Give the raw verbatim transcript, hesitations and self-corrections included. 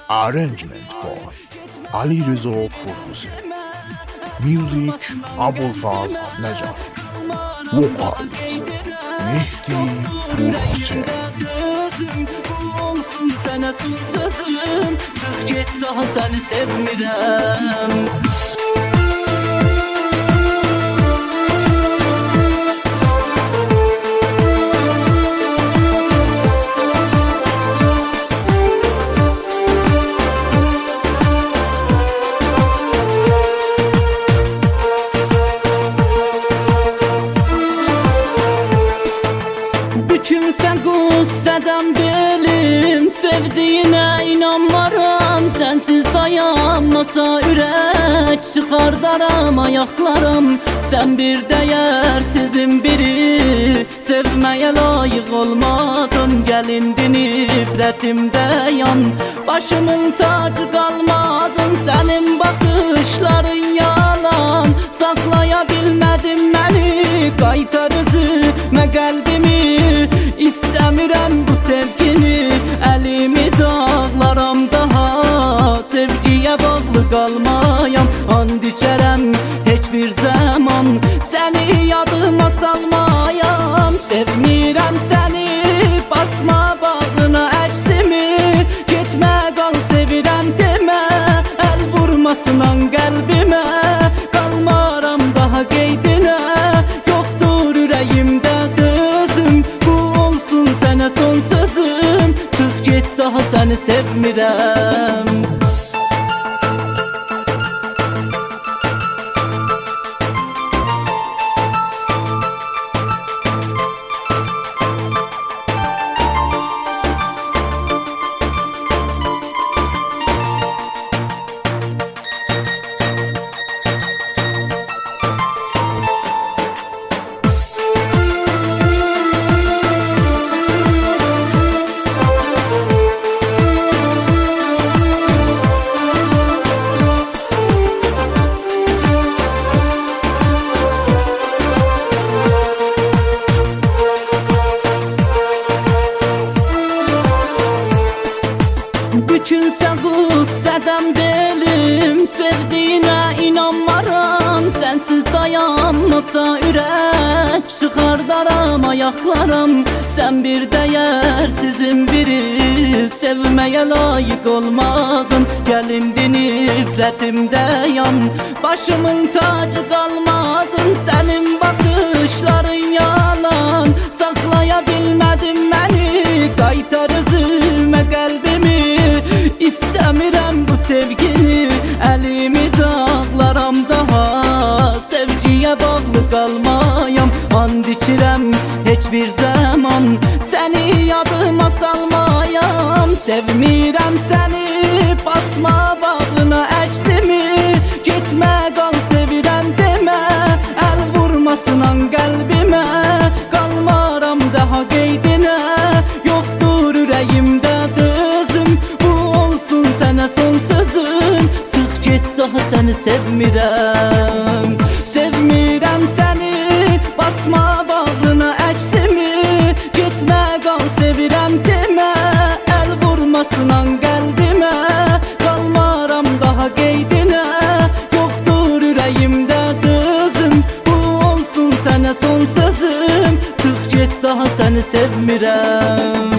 Arrangement by Ali Reza Purhussein. Music Abulfaz Najafi. Vocals Mehdi Purhussein. Gözüm bu olsun sana son sözüm. Çık git daha seni sevmirəm. Kimsen qüssədən belim, sevdiyinə inanmaram. Sensiz dayanmasa ürək, çıxardaram ayaqlarım. Sen bir dəyərsizin biri, sevməyə layiq olmadın. Gəlindin nifrətimdə yan, başımın tacı qalmadın. Sənin baxışların yalan, saxlaya bilmədim məni. Qaytar üzümə qəlbimi, İstəmirəm bu sevgini, əlimi dağlaram daha. Sevgiyə bağlı qalmayam, and içərəm heç bir zaman. Səni yadıma salmayam, sevmirəm səni. Basma bağrına əksimi, getmə qal sevirəm demə. Əl vurmasınan qəlbimə, qalmaram daha qeydinə. Yoxdur ürəyimdə dözüm, sənə son sözüm. Çıx get daha səni sevmirəm. Bükülsə qüssədən belim, sevdiyinə inanmaram. Sensiz dayanmasa ürək, çıxardaram ayaqlarım. Sen bir dəyərsizin biri, sevməyə layiq olmadın. Gəlindin nifrətimdə yan, başımın tacı qalmadın. Sənin baxışların yalan, saxlaya bilmədim məni. Qaytar üzümə qəlbimi, İstəmirəm bu sevgini, əlimi dağlaram daha. Sevgiyə bağlı qalmayam, and içirəm heç bir zaman. Səni yadıma salmayam, sevmirəm səni. Basma bağrına əksimi, getmə qal sevirəm demə. Əl vurmasınan qəlbimə, qalmaram daha qeydinə. Yoxdur ürəyimdə dözüm, sənə son sözüm. Çıx get daha səni sevmirəm. Sevmirəm səni, basma bağrına əksimi, getmə qal sevirəm demə. Əl vurmasınan qəlbimə, qalmaram daha qeydinə. Yoxdur ürəyimdə dözüm, bu olsun sənə son sözüm. Çıx get daha səni sevmirəm.